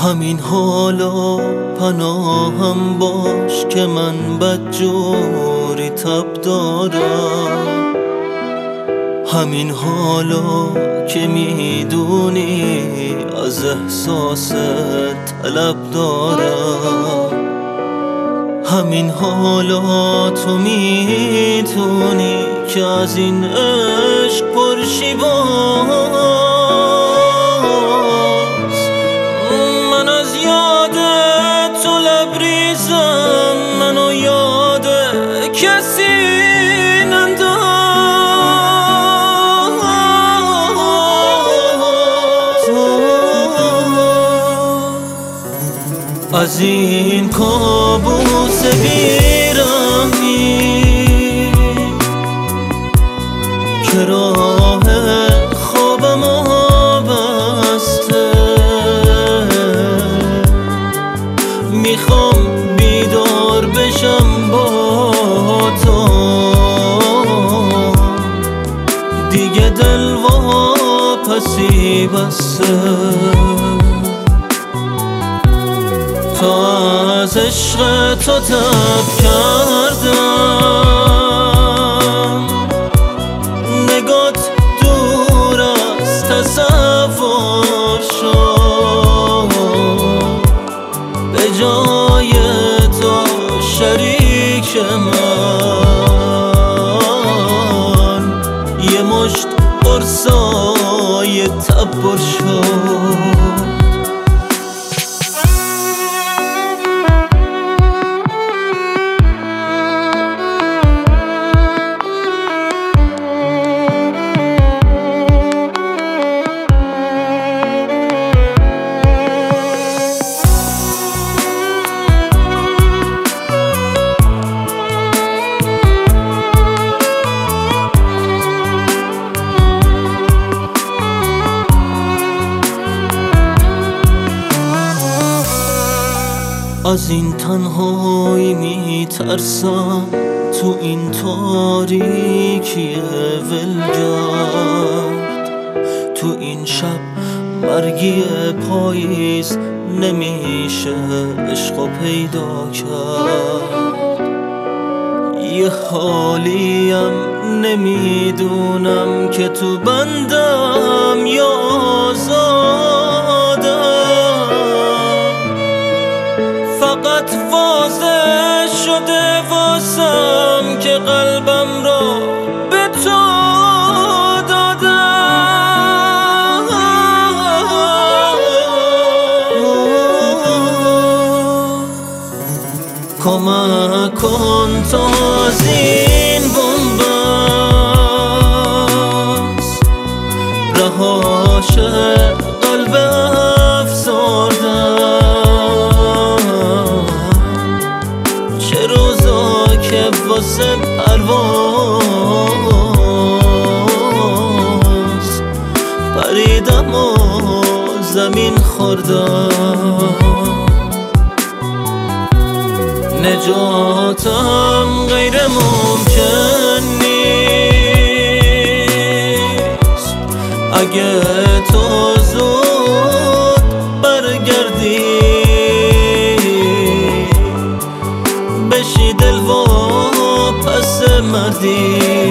همین حالا پناهم باش که من بدجوری تب دارم. همین حالا که میدونی از احساس طلب دارم. همین حالا تو میتونی که از این عشق پرشی باز. من از یاد تو لبریزم، منو یاد کسی ننداز. از این کابوس بیرحمی که راه خوابم بسته، میخوام بیدار بشم با تو. دیگه دل واپسی بسته، تا از عشق تو تب کردم. نگات دور از تصور شد، به جای تو شریک من یه مشت قرصای تب پر شد. از این تنهایی میترسم، تو این تاریکی ولگرد. تو این شب مرگی پاییز نمیشه عشقو پیدا کرد. یه حالیم نمیدونم که تو بندم یا آزادم. فقط واضح شده واسم که قلبم را به تو دادم. کمک کن تا از این بنبست رهاشه قلب افسردم. چه روزا که واسه پرواز پریدم و زمین خوردم. نجاتم غیر ممکن نیست اگه تو زود برگردی، بشی دل واپس مردی.